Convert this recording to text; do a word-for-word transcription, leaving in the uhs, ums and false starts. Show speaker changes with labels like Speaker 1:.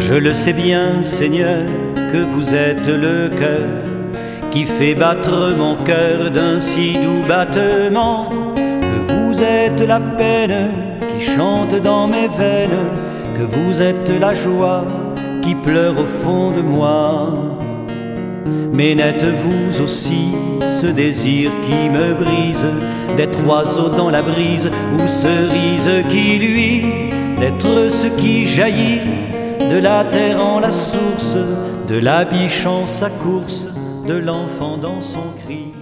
Speaker 1: Je le sais bien, Seigneur, que vous êtes le cœur qui fait battre mon cœur d'un si doux battement, que vous êtes la peine qui chante dans mes veines, que vous êtes la joie qui pleure au fond de moi. Mais n'êtes-vous aussi ce désir qui me brise, d'être oiseau dans la brise ou cerise qui luit, d'être ce qui jaillit de la terre en la source, de la biche en sa course, de l'enfant dans son cri.